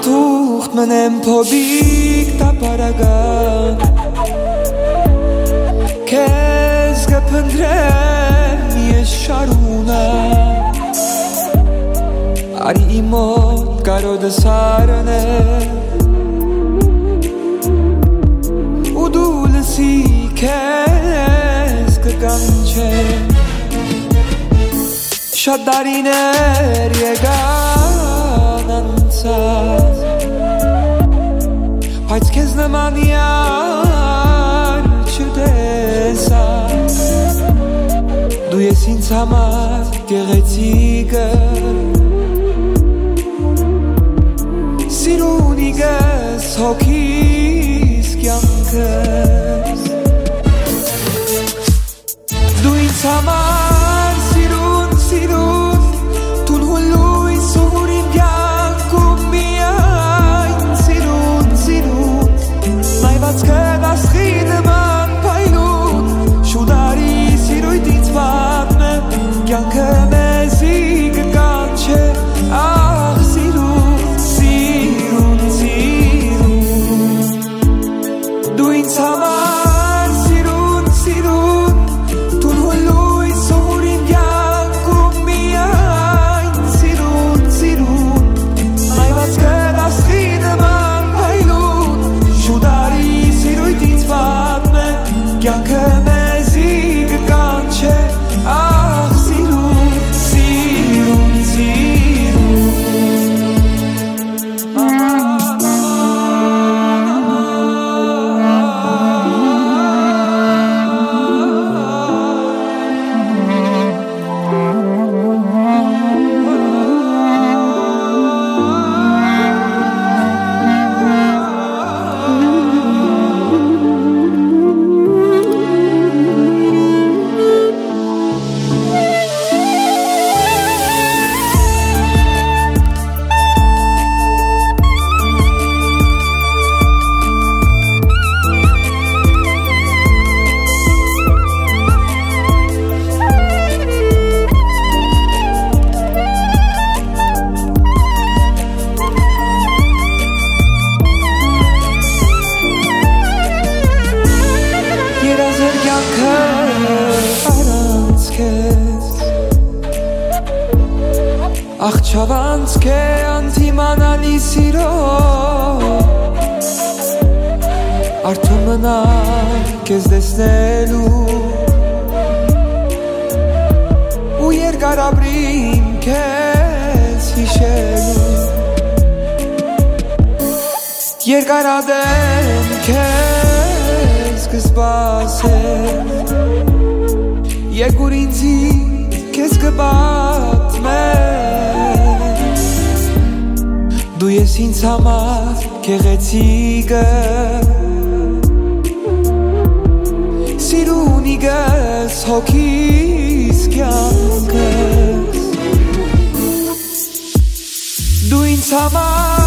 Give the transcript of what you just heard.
tucht menem pobig ta paragan Kez gepëndrem një sharuna Ari imot karo dësarëne U dulë si kez këkanqe Shadariner jegananca Hajt kez në manjar qytesa Duje sin camar gërecikë Sirunigës hokis kjankës Dujnë camar sirun Tun hulluj surin bjanku miajn Sirun Najvacke naschine man pajlut Shudari siruj dit vatme Kjanke me zikë kanqe Ah sirun Dujnë camar sirun Tun hulluj surin bjanku miajn Sirun Najvacke naschine man pajlut Shudari siruj dit vatme Kjanke me zikë kanqe Ah sirun Աղջավանցք է անթիմանալի սիրո Արդու մնալ կեզ դեսնելու Ու երկար ապրիմ կեզ հիշելու Երկար ադեմ կեզ կզբասել Երկուր ինձի կեզ կբատմել Դու ես ինձ համար գեղեցիկը Սիրունիգս հոգիս կյանքս Դու ինձ համար